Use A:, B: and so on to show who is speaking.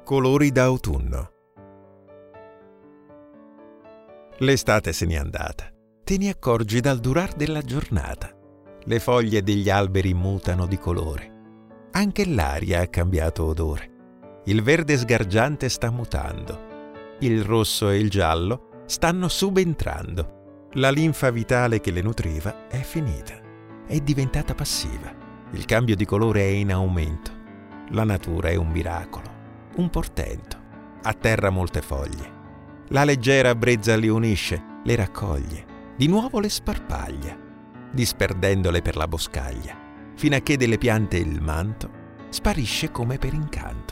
A: Colori d'autunno. L'estate se n'è andata. Te ne accorgi dal durar della giornata. Le foglie degli alberi mutano di colore. Anche l'aria ha cambiato odore. Il verde sgargiante sta mutando. Il rosso e il giallo stanno subentrando. La linfa vitale che le nutriva è finita. È diventata passiva. Il cambio di colore è in aumento. La natura è un miracolo, un portento. Atterra molte foglie. La leggera brezza li unisce, le raccoglie, di nuovo le sparpaglia, disperdendole per la boscaglia, fino a che delle piante il manto sparisce come per incanto.